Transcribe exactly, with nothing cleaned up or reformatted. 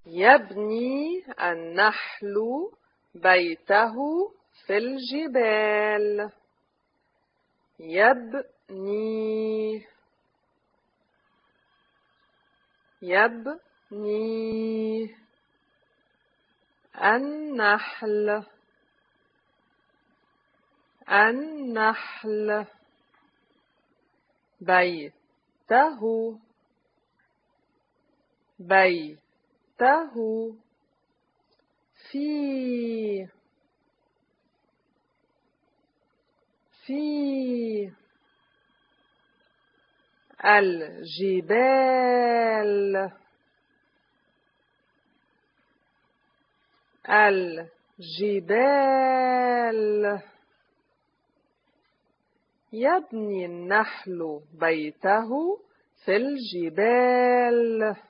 يبني النحل بيته في الجبال. يبني يبني النحل النحل بيته بيته في في الجبال الجبال. يبني النحل بيته في الجبال.